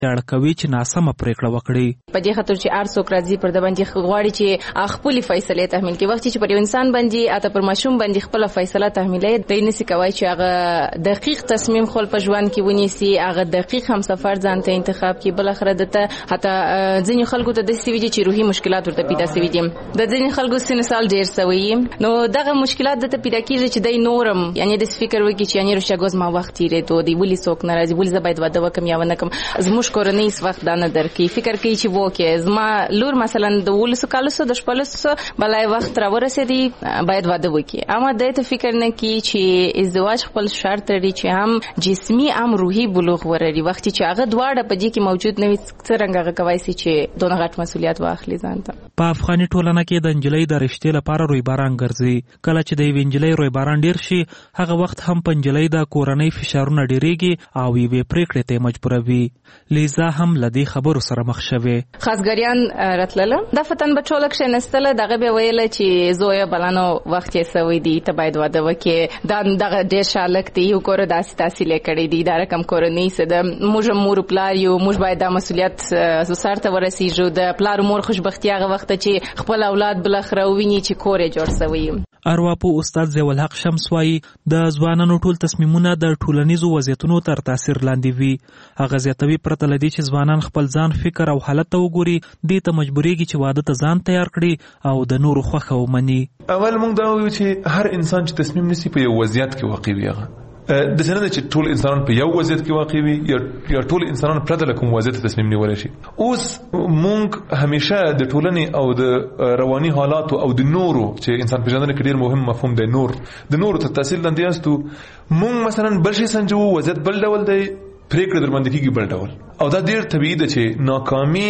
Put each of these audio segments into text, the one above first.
اړه کوي چې ناسمه پریکړه وکړي. په دې خاطر چې هر څوک راځي پر د باندې غواړي چې خپل فیصله تحمیل کړي. وخت چې پر انسان باندې اته پر ماشوم باندې خپل فیصله تحمیلې دی نسی کوي چې هغه دقیق تصمیم خپل په ژوند کې ونیسي، هغه دقیق هم سفر ځان ته انتخاب کړي. بل اخر دته حتی ځینې خلکو ته د سوي چې روحي مشکلات ورته پیدا شوي دي. د ځینې خلکو سن سال ډیر سوي، نو دغه مشکلات دته پیدا کیږي چې د نورم یعنی د فکر وکړي چې یعنی رشګوز ما وخت تیرې ته دی ولې څوک ناراضي، ولې زه باید واده وکم یا ونه کم. زموږ کورنۍ هیڅ وخت دا نه درکې فکر کوي چې وکه زما لور مثلا د 12 کالو د 15 بلای وخت را ورسېدي باید واده وکړي. اما د ته فکر نه کوي چې ازدواج خپل شرط لري چې هم جسمي هم روحي بلوغ ورري. وخت چې هغه دواړه په دې کې موجود نه وي څنګه هغه کوي چې دونه غټ مسولیت واخلي ځان ته. په افغاني ټولنه کې د انجلۍ د رشتې لپاره رویباران ګرځي. کله چې د یوې انجلۍ رویباران ډیر شي هغه وخت هم په انجلۍ د کورنۍ فشارونه ډیریږي او یوې پریکړې ته مجبوروي. لیزا هم لدی خبرو سره مخ شوه. خاصګریان راتلله د فتن بچول کې نستله دغه به ویل چې زویا بلانو وخت یې سوي دي ته باید واده وکې. دا دغه ډیر شالک دی یو کور داسې تحصیل کړي دي دا رقم کورنۍ سده موږ مور پلار یو موږ باید د مسولیت سره ورسیږو. د پلار مور خوشبختي هغه وخت چې خپل اولاد بل خره ویني چې کور جوړ سوي. ارواپو استاد ضیاءالحق شمس وایي د ځوانانو ټول تصمیمونه د ټولنیزو وضعیتونو تر تاثیر لاندې وي. هغه زیاتوي پرته لدی چې ځوانان خپل ځان فکر او حالت ته وګوري دې ته مجبورېږي چې واده ته ځان تیار کړي او د نورو خوښه ومني. اول موږ دا وایو چې هر انسان چې تصمیم نیسي په یو وضعیت کې واقع وي. هغه د څنګه چې ټول انسانان په یو وضعیت کې واقع وي یا ټول انسانان پرته له کوم وضعیت تصمیم نیول شي. اوس مونږ همیشه د ټولنې او د رواني حالات او د نورو چې انسان پیژندنه کې ډیر مهم مفهوم دی د نورو ته تحصیل لاندې یاستو. مونږ مثلا بل شي سنجو وضعیت بل ډول دی پریکړه در باندې کیږي بل ډول او دا ډیر طبيعي ده چې ناکامي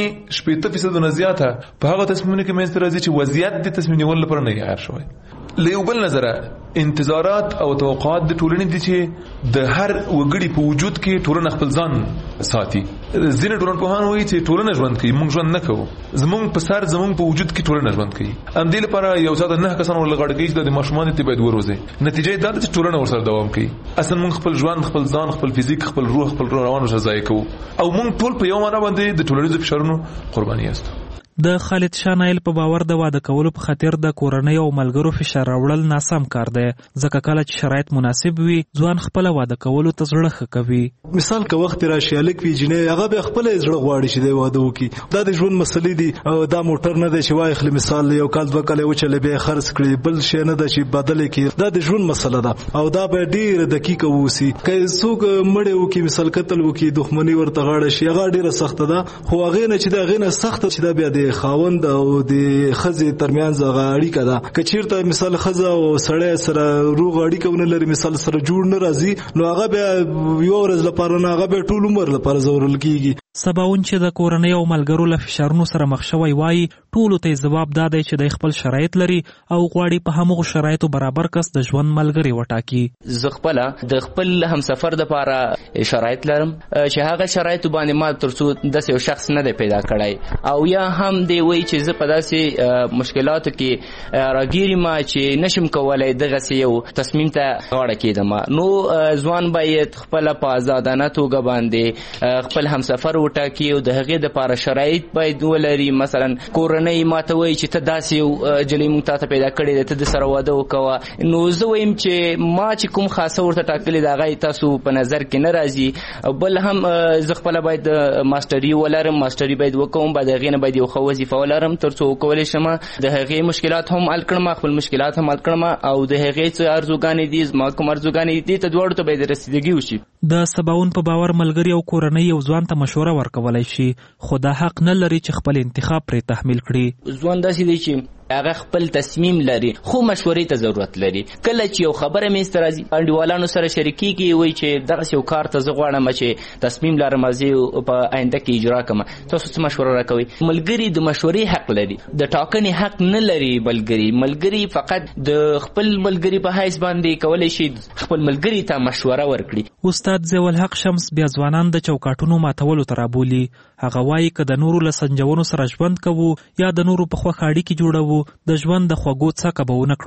80% نه زیاته په هغه تصمیمونه کې مې راځي چې وضعیت د تصمیم نیول لپاره نه یار شوی. له یو بل نظره انتظارات او توقعات د ټولنې دي چې د هر وګړي په وجود کې ټولنه خپل ځان ساتي. ځینې ټولنپوهان وایي چې ټولنه ژوند کوي موږ ژوند نه کوو. زموږ په سر زموږ په وجود کې ټولنه ژوند کوي. ام دې لپاره یو ځای نه کسان ولغړ کېږي د ماشومان ته باید وروزي. نتیجه دا ده چې ټولنه ورسره دوام کوي. اصلا موږ خپل ژوند خپل ځان خپل فزیک خپل روح خپل روان ورسره ځای کوو او موږ ټول په یو معنا باندې د ټولنیزو فشارونو قرباني یاستو. د خالد شاه نایل په باور د واده کولو په خاطر د کورنۍ او ملګرو فشار راوړل ناسم کار دی ځکه کله چې شرایط مناسب وي ځوان خپل واده کولو ته زړه ښه کوي. مثال که وخت راشي الک وی جنې هغه به خپل زړه غواړي چې د واده وکړي. دا د ژوند مسلې دي او دا موټر نه دی چې وای خل مثال یو کال دوه کال وچلې به خرڅ کړي بل شي نه دی چې بدل کړي. دا د ژوند مسله ده او دا به ډیر دقیق ووسی. که څوک مړ وکړي مثال قتل وکړي دښمنی ورته غاړه شي هغه ډیره سخت ده خو هغه نه چې دا غینه سخت چې دا بیا د خاوند او د خزې ترمنځ هغه اړیکه ده. که چیرته مثال خزه او سړی سره روغ اړیکه ونه لري مثال سره جوړ نه راځي نو هغه بیا یو ورځ لپاره نه هغه به ټول عمر لپاره ضرورل کیږي. سباون چې د کورنۍ او ملګرو له فشارونو سره مخ شوی وای ټولو ته جواب دادی چې د خپل شرایط لري او غواړي په همغو شرایطو برابر کس د ژوند ملګری وټاکي. زه خپل د خپل همسفر د لپاره شرایط لرم چې هغه شرایط باندې ما ترڅو د یو شخص نه دی پیدا کړای او یا هم دی وای چې زه په داسې مشکلاتو کې راګیرم چې نشم کولای دغه یو تصمیم ته غاړه کېدم. نو ځوان باید خپل په آزادانه توګه باندې خپل همسفر وټاکي او د هغې دپاره شرایط باید ولري. مثلا کورنۍ ماته وایي چې ته داسې یو جلۍ موږ تا ته پیدا کړې ده ته د سره واده وکوه. نو زه وایم چې ما چې کوم خاصه ورته ټاکلې ده هغه تاسو په نظر کې نه راځي. بل هم زه خپله باید ماسټري ولرم ماسټري باید وکوم بعد هغې نه باید یو ښه وظیفه ولرم تر څو وکولی شم د هغې مشکلات هم حل کړم خپل مشکلات هم حل کړم او د هغې څه ارزوګانې دي زما کوم ارزوګانې دي ته دواړو ته باید رسیدګي وشي. د سباون په باور ملګري او کورنۍ یو ځوان ته مشوره ورکولای شي خو دا حق نه لري چې خپل انتخاب پرې تحمیل کړي. ځوان داسې دی چې هغه خپل تصمیم لري خو مشورې ته ضرورت لري. کله چې یو خبره مې راځي انډیوالانو سره شریکېږي وایي چې دغسې یو کار ته زه غواړم چې تصمیم لرم زه په آینده کې اجرا کړم تاسو څه مشوره راکوئ. ملګري د مشورې حق لري د ټاکنې حق نه لري. ملګري فقط د خپل ملګري په حیث باندې کولی شي خپل ملګري ته مشوره ورکړي. استاد ضیاءالحق شمس بیا ځوانان د چوکاټونو ماتولو ته رابولي. هغه وایي که د نورو له سنجونو سره ژوند کوو یا د نورو په خوښه اړیکې جوړوو د ژوند د خوږو څکه به ونه کړو.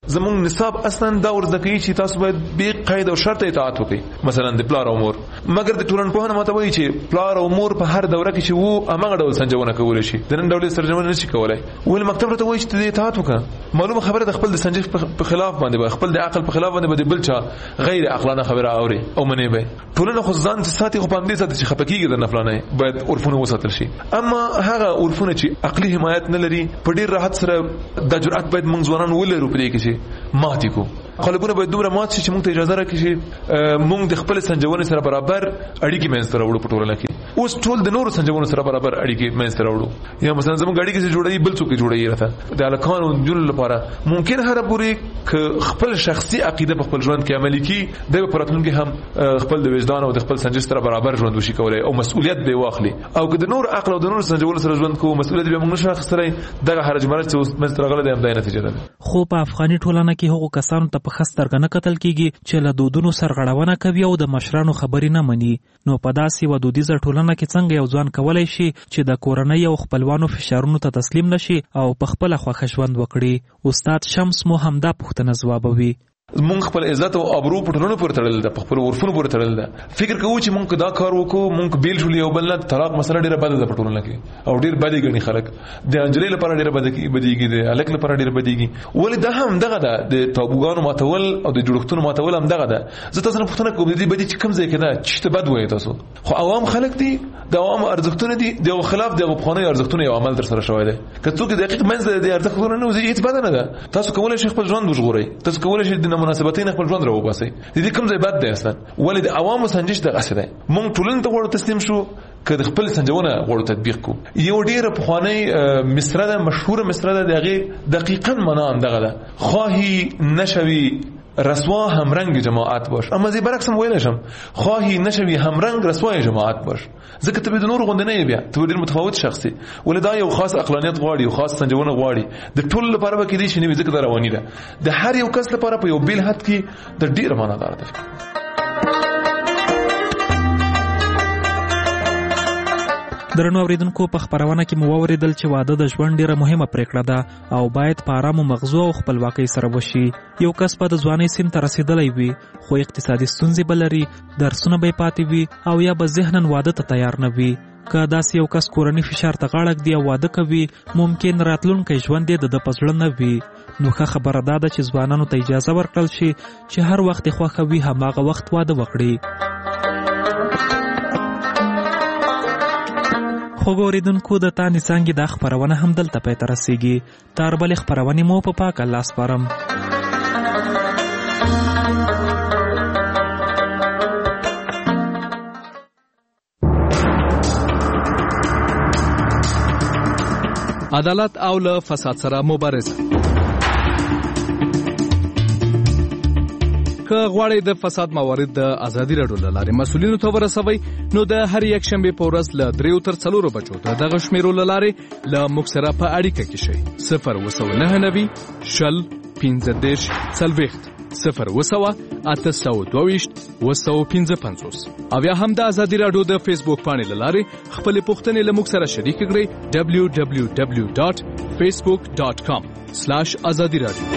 زموږ نصاب اصلا دا ورزده کوي چې تاسو باید به قاعده او شرط اطاعت وکړئ، مثلا د پلار او مور. مګر د ټولنپوهنه ماته وایي چې پلار او مور په هر دوره کې چې وو هغه ډول سنجونه کولای شي، د نن ډول سنجونه نشي کولای. ول مکتب راته وایي چې د اطاعت وکړه. معلومه خبره د خپل د سنجش په خلاف باندې، خپل د عقل په خلاف باندې بل چا غیر عقلانه خبره اوري او منی به ټولنه خو ځان ساتي، خو باندې ساتي چې خپکیږي د نفلانه باید عرفونه وساتل شي. اما هغه عرفونه چې عقلي حمایت نه لري په ډیر راحت سره د جرأت باید موږ ځوانان ولرو په دې کې چې ماتي کو قلبونه باید دومره مات شي چې موږ ته اجازه راکړي چې موږ د خپل سنجونې سره برابر اړیکې منځ ته راوړو په ټولنه کې. اوس ټول د نورو سنجونو سره برابر اړیکې منځ ته راوړو. یا مثلا زموږ اړیکې چې جوړوي بل څوک جوړوي راته د الکانو جوړ لپاره ممکن هر پوری خپل شخصي عقیده په خپل ژوند کې عملي کی د پراتلونکو هم خپل د وجدان او د خپل سنجش سره برابر ژوند وشي کولای او مسؤلیت به واخلي. او که د نور عقل او د نور سنجونو سره ژوند کوو مسؤلیت به موږ نشو اخیستلای. دغه حرج مرج چې منځ ته راغله د همدای نتیجه ده. خو په افغاني ټولنه کې هغو کسانو ته په خسترګ نه کتل کیږي چې له دودونو سرغړونه کوي او د مشرانو خبرې نه مني. نو په داسې و دودیزه ټولنه کې څنګه یو ځوان کولای شي چې د کورنۍ او خپلوانو فشارونو ته تسلیم نشي او په خپل خوښه ژوند وکړي؟ استاد شمس مو همدا پوښتنه ځوابوي. مونږ خپل عزت او ابرو په ټولنو پورې تړل ده، په خپل عرفونو پورې تړل ده. فکر کوو چې مونږ دا کار وکړو مونږ بیل شو یو بل نه. طلاق مسله ډیره بده ده په ټولنه کې او ډیر بدی ګڼي خلک. د انجلۍ لپاره ډیره بدیږي، د الک لپاره ډیره بدیږي. ولې دا هم دغه ده د تابوګانو ماتول او د جوړښتونو ماتول هم دغه ده. زه تاسو نه پوښتنه کوم دې بدی چې کوم ځای کې ده چې ته بد وایې تاسو خو عوام خلک دي، د عوام ارزښتونه دي د خلاف د غوښنې ارزښتونه یو عمل در سره شوی دی. که څوک دقیق منځ د ارزښتونه نه وزي هیڅ بد نه ده. تاسو کولای شئ خپل ژوند وژغورئ، تاسو کولای شئ د مناسبتین خپل ژوند راو باسي. دې کوم ځای بد دی اصلا. ولې د عوامو سنجش دغه څه دی. مونږ ټولنه ته ورته تسلیم شو که د خپل سنجونه ورته تطبیق کو. یو ډیره په خوانی مصره ده، مشهور مصره ده، دغه دقیقاً معنا هم دغه ده: خواهی نشوی رسوا همرنگ جماعت باش. اما زی برعکس هم ویل شم خواهی نشوی همرنگ رسوای جماعت باش. ځکه ته به د نور غوندې نه بیا ته ډیر متفاوت شخصي. ولې دا یو خاص عقلانیت غواړي او خاص سنجونه غواړي. د ټول لپاره به کې دي شنو ځکه دا رواني ده. د هر یو کس لپاره په یو بیل حد کې د ډیر معنا دار ده. درنو اوریدونکو په خبرونه کې مو اوریدل چې واده د ژوند ډیره مهمه پریکړه ده او باید په آرام مغزو او خپلواکۍ سره وشي. یو کس په د ځوانۍ سن ته رسیدلی وي خو اقتصادي ستونزې به لري، درسونه به پاتې وي او یا به ذهناً واده ته تیار نه وي. که داسې یو کس کورني فشار ته غاړه ږدي او واده کوي ممکن راتلونکی ژوند یې د په زړه نه وي. نو ښه خبره دا ده چې ځوانانو ته اجازه ورکړل شي چې هر وخت یې خوښه وي هماغه وخت واده وکړي. خوږ اوریدونکو د تانې څانګې دا خپرونه هم دلته پای ته رسیږي. تر بلې خپرونې مو په پاک الله سپارم. عدالت او له فساد سره مبارزه. که غواړئ د فساد موارد د ازادي راډیو له لارې مسؤلینو ته ورسوئ نو د هر یک شنبې په ورځ له 3 تر 4 بجو ته دغه شمیرو له لارې له موږ سره په اړیکه کې شئ. 029 شل 15 40 0 822 او یا هم د ازادي راډیو د فیسبوک پاڼې له لارې خپل پوښتنې له موږ سره شریک کړئ. www.facebook.com/azadi radio.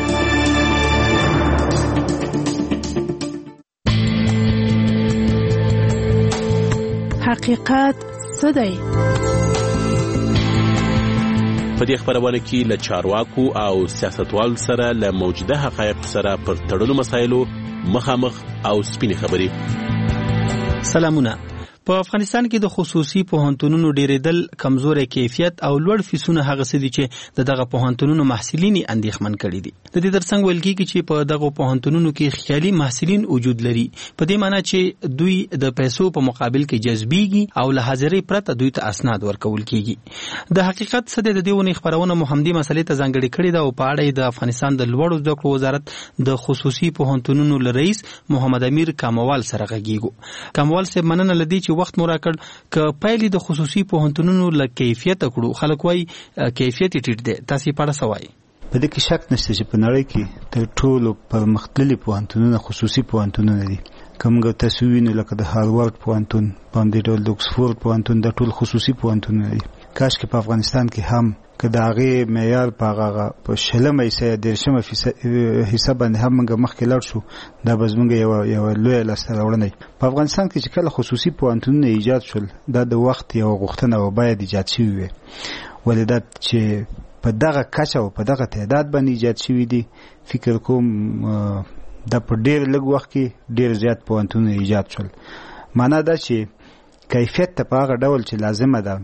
حقیقت څه دی؟ په دې خبرونه کې له چارواکو او سیاستوالو سره له موجوده حقایق سره پر تړلو مسایلو مخامخ او سپینې خبرې. سلامونه. په افغانستان کې د خصوصي پوهنتونونو ډیرېدل، کمزوري کیفیت او لوړ فیسونه هغه څه دي چې دغه پوهنتونونو محصلین اندېښمن کړي دي. د دې ترڅنګ ویل کېږي چې په دغه پوهنتونونو کې خیالي محصلین وجود لري، په دې معنی چې دوی د پیسو په مقابل کې جذبېږي او له حاضرۍ پرته دوی ته اسناد ورکول کېږي. د حقیقت څه دی؟ د دې ونې خبرونه مو همدې مسلې ته ځانګړې کړې ده او په اړه د افغانستان د لوړو زده کړو وزارت د خصوصي پوهنتونونو رئیس محمد امیر کاموال سره غږیږو. کاموال صاحب، مننه لدی چې وخت مو راکړ. که پایلې د خصوصي پوهنتونونو له کیفیت کړو، خلک وایي کیفیت ټیټ دی، تاسو په اړه څه وایي؟ په دې کې شک نشته چې په نړۍ کې تر ټولو پرمختللي پوهنتونونه خصوصي پوهنتونونه دي. کومګه تاسو وینئ لکه د هاروارد پوهنتون، باندې ډول د اکسفورد پوهنتون، د ټول خصوصي پوهنتونونه دي. کاش کې په افغانستان کې هم که د هغې معیار په هغه 10 حصه 10 حصه باندې هم موږ مخکې لاړ شو، دا به زموږ یوه لویه لاسته راوړنه په افغانستان کې چې کله خصوصي پوهنتونونه ایجاد شول، دا د وخت یوه غوښتنه و باید ایجاد شوي وي. ولې دا چې په دغه کچه او په دغه تعداد باندې ایجاد شوي دي، فکر کوم دا په ډېر لږ وخت کې ډېر زیات پوهنتونونه ایجاد شول. معنا دا چې کیفیت ته په هغه ډول چې لازمه ده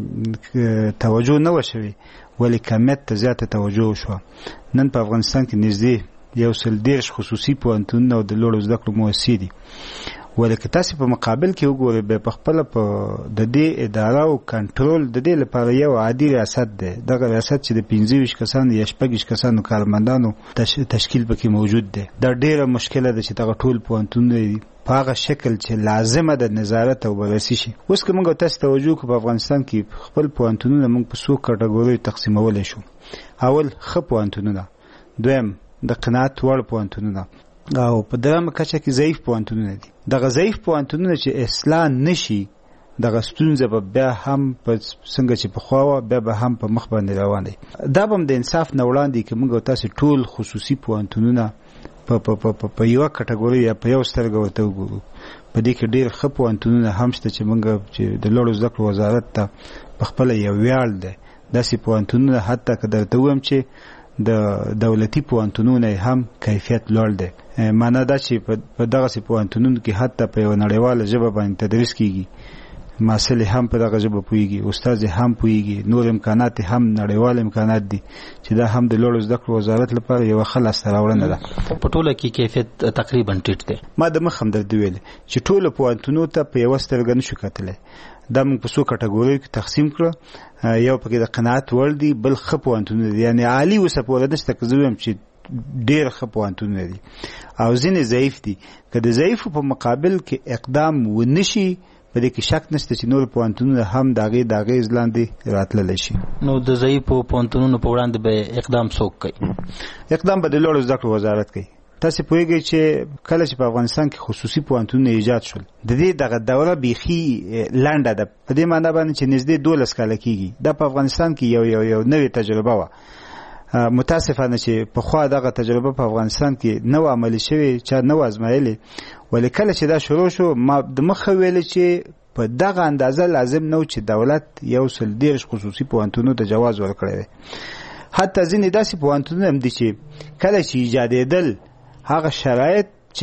توجه نه وشوي، ولې کمیت ته زیاته توجه وشوه. نن په افغانستان کې نږدې 110 خصوصي پوهنتونونه او د لوړو زده کړو مؤسسې دي. ولې که تاسې په مقابل کې وګورئ، بیا په خپله په د دې اداره او کنټرول د دې لپاره یو عادي ریاست دی. دغه ریاست چې د 25 کسانو یا 26 کسانو کارمندانو تشکیل پکې موجود دی. دا ډېره مشکله ده چې دغه ټول پوهنتونونه په هغه شکل چې لازمه د نظارت او بررسي شي. اوس که موږ تاسو توجه کوو، په افغانستان کې خپل پوهنتونونه موږ په څو کټګوریو تقسیمولی شو. اول ښه پوهنتونونه، دویم د قناعت وړ پوهنتونونه، او په درېیمه کچه کې ضعیف پوهنتونونه دي. دغه ضعیف پوهنتونونه چې اصلاح نشي، دغه ستونزه به بیا هم په څنګه چې پخوا وه بیا به هم په مخ باندې روان دی. دا به هم د انصاف نه وړاندې که موږ تاسې ټول خصوصي پوهنتونونه په یوه کټګوري یا په یو سترګه ورته وګورو. په دې کې ډېر ښه پوهنتونونه هم شته چې موږ چې د لوړو زده کړو وزارت ته په خپله یو ویاړ دی. داسې پوهنتونونه حتی که درته ووایم چې د دولتي پوهنتونونه هم کیفیت لوړ دی. معنا دا چې په دغسې پوهنتونونو کې حتی په یوه نړیواله ژبه باندې تدریس کیږي، محصل هم په دغه ژبه پوهیږي، استاد هم پوهیږي، نور امکانات هم نړیوال امکانات دي چې دا هم د لوړو زده کړو وزارت لپاره یوه ښه لاسته راوړنه ده. په ټوله کې کیفیت تقریبا ټیټ دی. ما د مخ هم درته ویلې چې ټولو پوهنتونو ته په یوه سترګه نشو کتلی. دا موږ په څو کټګوریو کې تقسیم کړه. یو پکې د قناعت وړ دي، بل ښه پوهنتونونه دي، یعنې عالي اوسه پوره نشته که زه ویم چې ډېر ښه پوهنتونونه دي، او ځینې ضعیف دي. که د ضعیفو په مقابل کې اقدام ونشي، په دې کې شک نشته چې نور پوهنتونونه هم د هغې د اغېز لاندې راتللی شي. نو د ضعیفو پوهنتونونو په وړاندې به اقدام څوک کوي؟ اقدام به د لوړو زده کړو وزارت کوي. تاسې پوهېږئ چې کله چې په افغانستان کې خصوصي پوهنتونونه ایجاد شول، د دې دغه دوره بیخي لنډه ده، په دې معنا باندې چې نږدې 12 کاله کېږي. دا په افغانستان کې یو نوې تجربه وه. متاسفانه چې پخوا دغه تجربه په افغانستان کې نه وه عملي شوې، چا نه وه ازمایلې. ولې کله چې دا شروع شو، ما د مخه ویلې چې په دغه اندازه لازم نه و چې دولت 110 خصوصي پوهنتونونو ته جواز ورکړی وی. حتی ځینې داسې پوهنتونونه هم دي چې کله چې ایجادېدل، هغه شرایط چې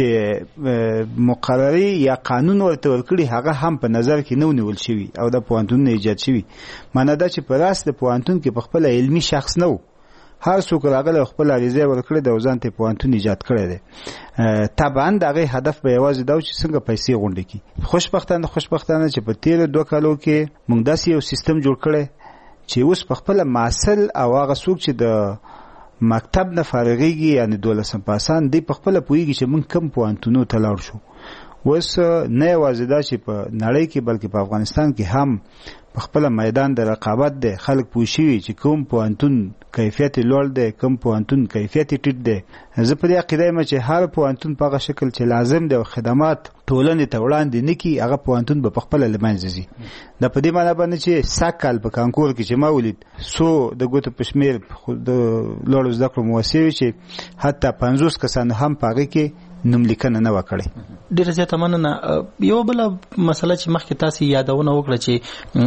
مقرري یا قانون ورته ورکړي هغه هم په نظر کې نه ونیول شوي او د پوهنتونونه ایجاد شوي. معنا دا چې په راست د پوهنتون کې په خپله علمي شخص نه و، هر څوک راغلی خپل عریضه یې ورکړې ده او ځان ته پوهنتون ایجاد کړی دی. طبعا د هغې هدف به یوازې دا و چې څنګه پیسې غونډې کړي. خوشبختانه چې په تېرو 2 کالو کې موږ داسې یو سیستم جوړ کړی چې اوس په خپله محصل او هغه څوک چې د مکتب نه فارغېږي، یعنې 12 پاسان، دی په خپله پوهېږي چې موږ کوم پوهنتونو ته لاړ شو. اوس نه یوازې دا چې په نړۍ کې بلکې په افغانستان کې هم په خپله میدان د رقابت دی. خلک پوه شوي چې کوم پوهنتون کیفیت لوړ دی، کوم پوهنتون کیفیت ټیټ دی. زه په دې عقیده یم چې هر پوهنتون په هغه شکل چې لازم دی او خدمات ټولنې ته وړاندې نه کړي، هغه پوهنتون به په خپله له منځه ځي. دا په دې معنا باندې چې سږ په کانکور کې چې ما ولید، څو د ګوتو په شمېر د لوړو زده کړو مؤسسې وي چې حتی 50 کسانو هم په هغې کې نوملیکنه نه وه کړې. ډېره زیاته مننه. یوه بله مسله چې مخکې تاسې یادونه وکړه چې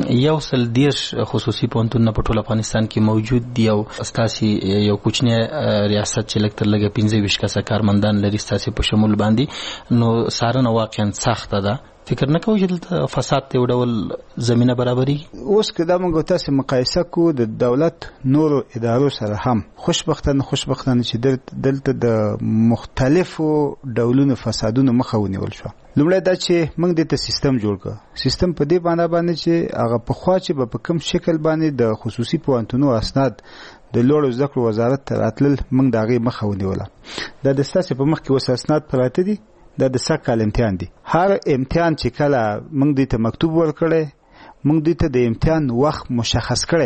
110 خصوصي پوهنتونونه په ټول افغانستان کې موجود دي او ستاسې یو کوچنی ریاست چې لږ تر لږه 25 کسه کارمندان لري ستاسې په شمول باندې، نو څارنه واقعا سخته ده. فکر نه کوئ چې دلته فساد ته یو ډول زمینه برابرېږي؟ اوس که دا موږ تاسې مقایسه کوو د دولت نورو ادارو سره هم، خوشبختانه چې دلته د مختلفو ډولونو فسادونو مخه ونیول شوه. لومړی دا چې موږ دې ته سیستم جوړ کړه. سیستم په دې معنا باندې چې هغه پخوا چې به په کوم شکل باندې د خصوصي پوهنتونو اسناد د لوړو زده کړو وزارت ته راتلل، موږ د هغې مخه ونیوله. دا د ستاسې په مخ کې اوس اسناد پراته دي. دا د 100 کال امتحان دی. هر امتحان چې کله موږ دې ته مکتوب ورکړی، موږ دې ته د امتحان وخت مشخص کړی،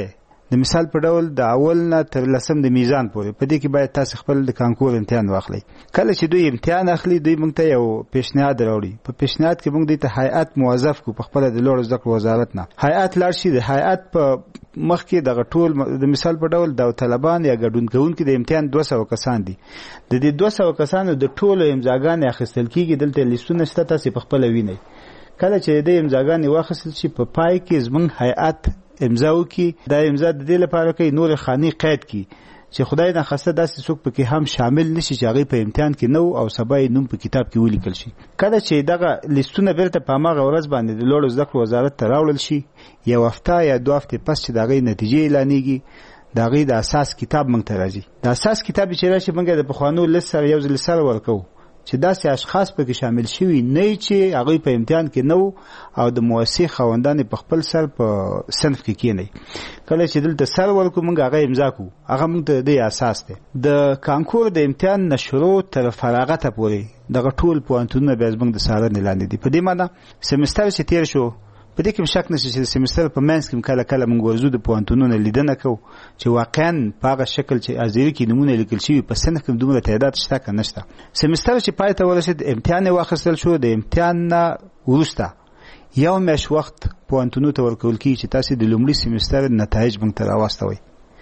د مثال په ډول د اول نه تر لسم د میزان پورې په دې کې باید تاسو خپل د کانکور امتحان واخلئ. کله چې دوی امتحان اخلي دوی موږ ته یو پیشنهاد راوړي. په پیشنهاد کې موږ دوی ته هیئت موظف کو په خپل د لوړو زده کړو وزارت نه هیئت لاړ شي. د هیئت په مخکې دغه ټول د مثال په ډول داوطلبان یا ګډون کوونکي د امتحان 200 کسان دي. د دې 200 کسانو د ټولو امضاګانې اخیستل کیږي. دلته لیستونه شته، تاسو په خپل وینئ. کله چې د امضاګانې واخیستل شي په پای کې زموږ هیئت امضا وکړي. دا امضا د دې لپاره کوي نور خاني قید کړي چې خدای ناخواسته داسې څوک پکې هم شامل نشي چې هغه په امتحان کې نو او سبا یې نوم په کتاب کې ولیکل شي. کله چې دغه لیستونه بیرته په هغه ورځ باندې د لوړو زده کړو وزارت ته راوړل شي، یو هفته یا 2 هفتې پس چې د هغې نتیجې اعلانېږي، د هغې د اساس کتاب موږ ته راځي. د اساس کتاب چې راشي موږ د پخوانو لیست سره یو ځل سره ورکوو چې داسې اشخاص پکې شامل شوي نه چې هغوی په امتحان کې نه او د مؤسسې خاوندان په خپل سر په صنف کې کېنئ. کله چې دلته سر ورکو موږ هغه امضا کوو، هغه موږ ته د اساس دی. د کانکور د امتحان نه شروع تر فراغته پورې دغه ټول پوهنتونونه بیا زموږ د څارنې لاندې دي. په دې معنی سمستر چې تیر شو په دې کې شک نشته چې سمستر په منځ کې کله کله موږ ورزو د پوهنتونونو لیدنه کوو چې واقعا په هغه شکل چې ازيري کې نمونه لیکل شوي په سنه کې دومره تعداد شته که نشته. سمستر چې پای ته ورسید، امتحان واخیستل شو. د امتحان نه وروسته یو میاشت وخت پوهنتونو ته ورکول کیږي چې تاسو د لومړي سمستر نتایج موږ ته راوستوئ.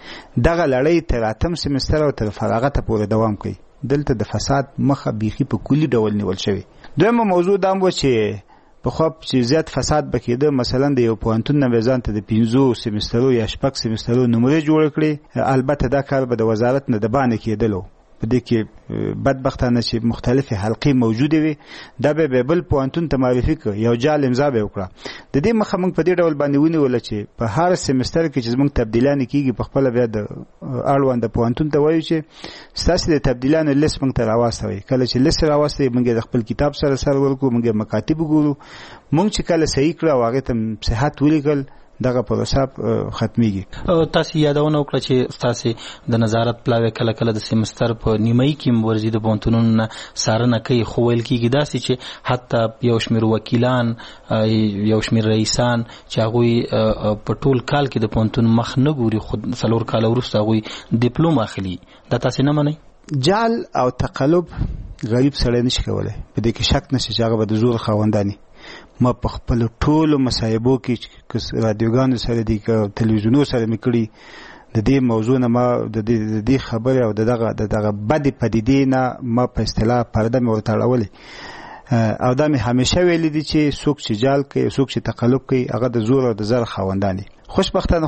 دغه لړۍ تر 8م سمستر او تر فراغته پورې دوام کوي. دلته د فساد مخه بیخي په کلي ډول نیول شوی. دویمه موضوع دا و چې په خو چې زیات فساد بکیده، مثلا د یو پوهنتون نه ځان ته د 15 سمسترو یا 6 سمسترو نمرې جوړ کړي. البته دا کار به د وزارت نه د باندې کېدلو. په دې کې بدبختانه چې مختلفې حلقې موجوده وي، دا به بل پوهنتون ته معرفي کړي، یو جال امضا به وکړه. د دې مخه موږ په دې ډول باندې ونیول چې په هر سمستر کې چې موږ تبدیلان کیږي په خپل بیا د اړوند پوهنتون ته وایو چې ستاسو د تبدیلانو لیست موږ ته راوستوي. کله چې لیست راوستي موږ د خپل کتاب سره سر ورکو، موږ مکاتب وګورو، موږ چې کله صحیح کړو هغه ته صحت ولیکل، دغه پروسه ختميږي. تاسو یادونه وکړه چې تاسو د نظارت پلاوی کله کله د سمستر په نیمایي کې ورزي د پوهنتونونو سارنه کوي، خو ویل کېږي داسې چې حتی یو شمېر وکیلان، یو شمېر رئیسان چې هغوی په ټول کال کې د پوهنتون مخ نه ګوري، خو 4 کاله وروسته هغوی ډیپلوم اخلي. دا تاسو نه منئ؟ جال او تقلب غریب سړی نشي کولی. په دې کې شک نشي چې هغه به د زور خاوندانی. ما په خپل ټولو مصاحبو کې رادیوګانو سره دي که تلویزیونو سره مې کړي، د دې موضوع نه ما د دې خبرې او دغه بدې پدیدې نه ما په اصطلاح پرده مې ورته اړولې. او دا مې همیشه ویلي دي چې څوک چې جال کوي، څوک چې تقلب کوي، هغه د زور او د زر خاوندان دي. خوشبختانه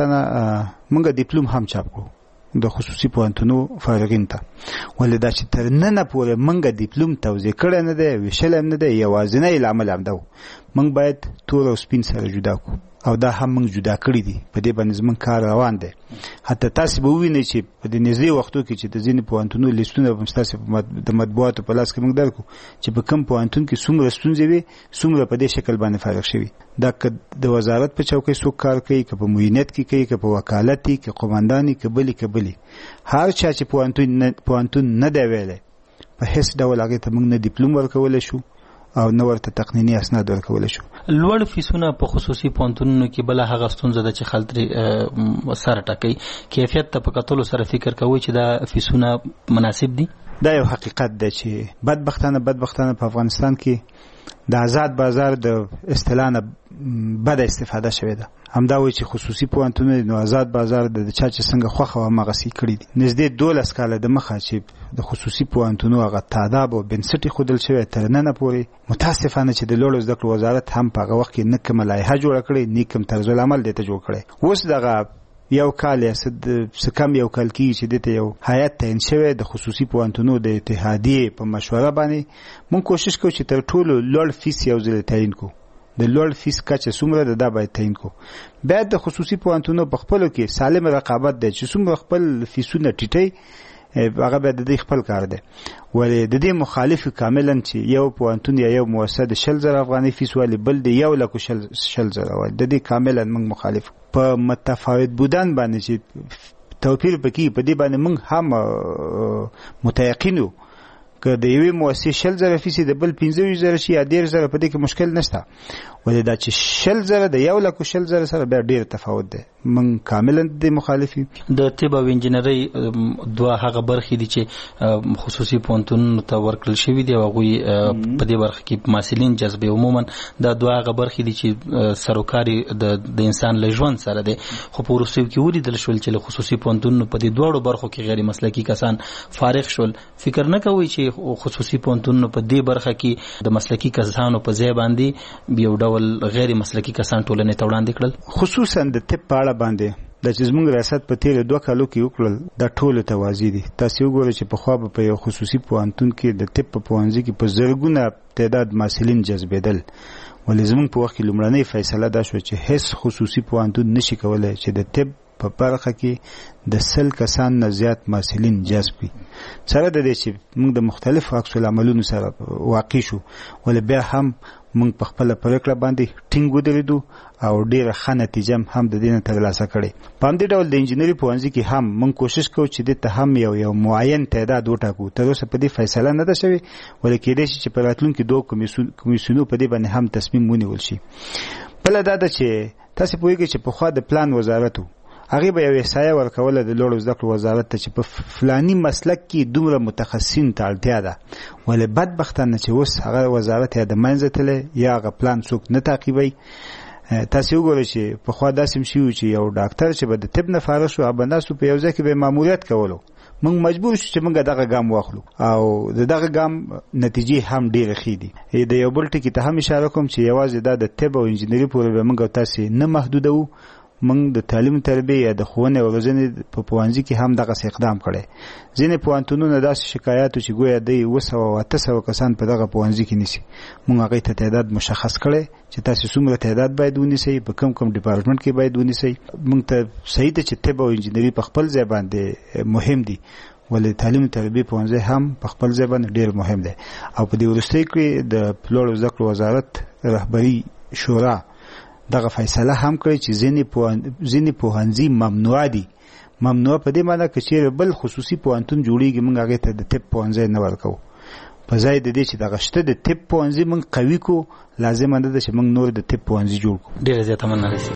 موږ ډیپلوم هم چاپ کوو د خصوصي پوهنتونو فارغین ته، ولې دا چې تر ننه پورې موږ ډیپلوم توزیع کړی نه دی، ویشلی هم نه دی. یوازینی لامل همدا و، موږ باید تور او سپین سره جدا کړو او دا هم موږ جدا کړي دي. په دې باندې زموږ کار روان دی. حتی تاسو به ووینئ چې په دې نږدې وختو کې چې د ځینې پوهنتونو لیستونه به ستاسو د مطبوعاتو په لاس کې موږ درکړو چې په کوم پوهنتون کې څومره ستونزې وي، څومره په دې شکل باندې فارغ شوي. دا که د وزارت په چوکۍ څوک کار کوي، که په معینت کې کوي، که په وکالت کې، که قمانداني، که بلې هر چا چې پوهنتون نه دی ویلی، په هیڅ ډول هغې ته موږ نه ډیپلوم ورکولی شو او نه ورته تقنیني اسناد ورکولی شو. لوړ فیسونه په خصوصي پوهنتونونو کې بله هغه ستونزه ده چې خلک ترې سر ټکوي. کیفیت ته په کتلو سره فکر کوئ چې دا فیسونه مناسب دي؟ دا یو حقیقت دی چې بدبختانه په افغانستان کې د آزاد بازار د اصطلاح نه بده استفاده شوې ده. همدا وایي چې خصوصي پوهنتونونه نو آزاد بازار د چا چې څنګه خوښه وه هماغسې کړي دي. نږدې 12 کاله د مخه چې د خصوصي پوهنتونو هغه تاداب او بنسټ ایښودل شوی تر ننه پورې، متاسفانه چې د لوړو زده کړو وزارت هم په هغه وخت کې نه کومه لایحه جوړه کړې، نه کوم طرزالعمل دې ته جوړ کړی. اوس دغه یو کال یا څه کم یو کال کېږي چې دې ته یو هیئت تعیین شوی د خصوصي پوهنتونو د اتحادیې په مشوره باندې. موږ کوشش کوو چې تر ټولو لوړ فیس یو ځل تعیین کړو. د لوړ فیس کچه څومره ده دا باید تعیین کړو. باید د خصوصي پوهنتونو په خپلو کې سالم رقابت دی چې څومره خپل فیسونه ټیټوي، هغه باید د دې خپل کار دی. ولې د دې مخالف کاملا چې یو پوهنتون یا یو مؤسسه د 100,000 افغانۍ فیس والی، بل د 1,40,000 والی، د دې کاملا موږ مخالف. په متفاوت بودن باندې چې توپیر پکې، په دې باندې موږ هم متيقن یو که د یوې مؤسسې 100,000 فیس د بل 15,000 شي یا 10,000 په دې کې مشکل نشته. ولې دا چې 100,000 د 1,00,000 سره بیا ډیر تفاوت دی. من کاملا د مخالفي د طب او انجنیري دوه هغه برخې دي چې خصوصي پوهنتونونو ته ورکړل شوي دي او هغوی په دې برخه کې محصلین جذبوي. عموما دا دوه هغه برخې دي چې سروکاري د انسان له ژوند سره دي، خو په وروستیو کې ولیدل شول چې له خصوصي پوهنتونونو په دې دواړو برخو کې غیر مسلکي کسان فارغ شول. فکر نه کوئ چې خصوصي پوهنتونونو په دې برخه کې د مسلکي کسانو په ځای باندې یو ډول غیر مسلکي کسان ټولنې ته وړاندې کړل؟ خصوصا د طب په اړه باندې د چې زموږ ریاست په تیر 2 کالو کې وکړل دا ټول توازی دي. تاسو وګورئ چې په خوا په یو خصوصي پوهنتون کې د طب په پوهنځي کې په زرګونه تعداد محصلین جذبېدل، ولې زموږ په وخت کې لومړنۍ فیصله دا شو چې هیڅ خصوصي پوهنتون نشي کولای چې د طب په برخه کې د 100 کسان نه زیات محصلین جذب کړي. سره د دې چې موږ د مختلفو عکس العملونو سره واقع شو، ولې بیا هم موږ په خپل پریکړه باندې ټینګ ودرېدو او ډیره ښه نتیجه هم د دې نه ترلاسه کړې. په همدې ډول د انجینري پوهنځي کې هم موږ کوشش کوو چې دې ته هم یو معین تعداد وټاکو. تر اوسه په دې فیصله نه ده شوې، ولې کېدای شي چې په راتلونکي 2 کمیسیونو په دې باندې هم تصمیم ونیول شي. بله دا ده چې تاسو پوهیږئ چې پخوا د پلان وزارت و، هغه به یو احصایه ورکوله د لوړو زده کړو وزارت ته چې په فلاني مسلک کې دومره متخصصین ته اړتیا ده، ولې بدبختانه چې اوس هغه وزارت یا د منځه تللی یا هغه پلان څوک نه تعقیبوي. تاسو وګورئ چې پخوا داسې هم شوي چې یو ډاکټر چې به د طب نه فارغ شو هغه به ناستو په یو ځای کې به ماموریت کولو. موږ مجبور شو چې موږ دغه ګام واخلو او دغه ګام نتیجې هم ډېرې ښې دي. د یو بل ټکي ته هم اشاره کوم چې یوازې دا د طب او انجینري پورې به موږ او تاسې نه محدودوو. موږ د تعلیم تربیه یا د ښوونې او روزنې په پوهنځي کې هم دغسې اقدام کړی. ځینې پوهنتونونه داسې شکایات چې ګویا دی 200 او 800 کسان په دغه پوهنځي کې نیسي. موږ هغې ته تعداد مشخص کړی چې تاسې څومره تعداد باید ونیسئ، په کوم ډپارټمنټ کې باید ونیسئ. موږ ته صحیح ده چې طب او انجینري په خپل ځای باندې مهم دي، ولې تعلیم تربیه پوهنځی هم په خپل ځای باندې ډېر مهم دی. او په دې وروستیو کې د لوړو زده کړو وزارت رهبري شورا دغه فیصله هم کړی چې ځینې پوهنځي ممنوع دي. ممنوع په دې معنی که چیرې بل خصوصي پوهنتون جوړیږي موږ هغې ته د طب پوهنځی نه ورکوو. په ځای د دې چې دغه شته د طب پوهنځي موږ قوي کړو، لازمه نه ده چې موږ نور د طب پوهنځي جوړ کړو. ډېره زیاته مننه.